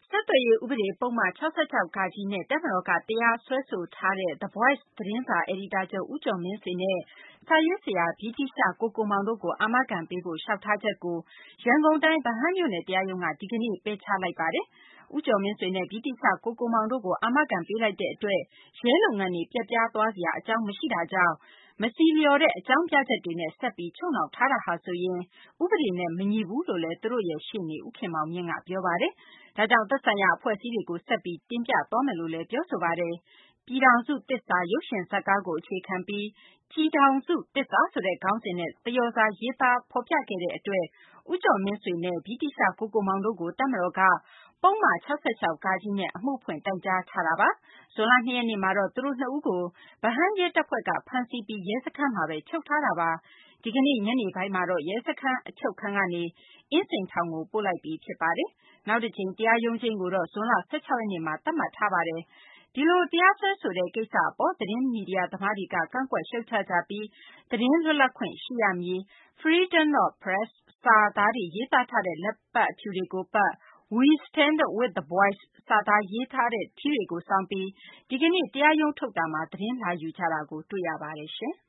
ဆက်သွယ်ရေးဥပဒေပုဒ်မ 66 နဲ့ တပ်မတော်က တရားစွဲဆိုထားတဲ့ The Voice သတင်းစာ အယ်ဒီတာချုပ် ဦးကျော်မင်းဆွေနဲ့ စာရေးဆရာ ဗြိတိသျှ ကိုကိုမောင်တို့ကို အာမခံပေးဖို့ လျှောက်ထားချက်ကို ရန်ကုန်တိုင်း ဗဟန်းမြို့နယ် တရားရုံးက ဒီကနေ့ ပယ်ချလိုက်ပါတယ်။ ဦးကျော်မင်းဆွေနဲ့ ဗြိတိသျှ ကိုကိုမောင်တို့ကို အာမခံပေးလိုက်တဲ့အတွက် ရဲလုပ်ငန်းတွေ ပျက်ပြားသွားစရာ အကြောင်းမရှိတာကြောင့် မဆီလျော်တဲ့ အကြောင်းပြချက်တွေနဲ့ ဆက်ပြီး ချုပ်နှောင်ထားတာဟာဆိုရင် ဥပဒေနဲ့ မညီဘူးလို့လည်း သူတို့ရဲ့ ရှေ့နေ ဦးခင်မောင်မြင့်က ပြောပါတယ်။ ဒါကြောင့် သက်ဆိုင်ရာ အဖွဲ့အစည်းတွေကို ဆက်ပြီး တင်ပြသွားမယ်လို့လည်း ပြောဆိုပါတယ်။ ပြည်ထောင်စုသစ္စာ ရုပ်ရှင်ဇာတ်ကားကို အခြေခံပြီး ကျည်ထောင်စုသစ္စာဆိုတဲ့ ခေါင်းစဉ်နဲ့ သရော်စာ ရေးသားဖော်ပြခဲ့တဲ့အတွက် ဦးကျော်မင်းဆွေနဲ့ ဗြိတိသျှ ကိုကိုမောင်တို့ကို တပ်မတော်က ပုဒ်မ ၆၆ နဲ့ အမှုဖွင့် တိုင်ကြားထားတာပါ။ ဇွန်လ 2 ရက်နေ့မှာတော့ သူတို့ နှစ်ဦးကို ဗဟန်းရဲတပ်ဖွဲ့က ဖမ်းဆီးပြီး ရဲစခန်းမှာပဲ ချုပ်ထားတာပါ။ ဒီကနေ့ ညနေပိုင်းမှာတော့ ရဲစခန်း အချုပ်ခန်းကနေ အင်းစိန်ထောင်ကို ပို့လိုက်ပြီ ဖြစ်ပါတယ်။ နောက်တကြိမ် တရားရုံးချိန်းကိုတော့ ဇွန်လ ၁၆ ရက်နေ့မှာ သတ်မှတ်ထားပါတယ်။ ဒီလို တရားစွဲဆိုတဲ့ ကိစ္စအပေါ် သတင်းမီဒီယာသမားတွေက ကန့်ကွက်ရှုတ်ချကြပြီး သတင်းလွတ်လပ်ခွင့် ရှိရမည်၊ Freedom of Press စာသားတွေ ရေးသားထားတဲ့ လက်ပတ်အဖြူတွေကိုပတ်၊ We Stand with the Voice စာသားရေးထားတဲ့ ထီးတွေကို ဆောင်းပြီး ဒီကနေ့ တရားရုံးထုတ်မှာ သတင်းလာယူကြတာကို တွေ့ရပါတယ်။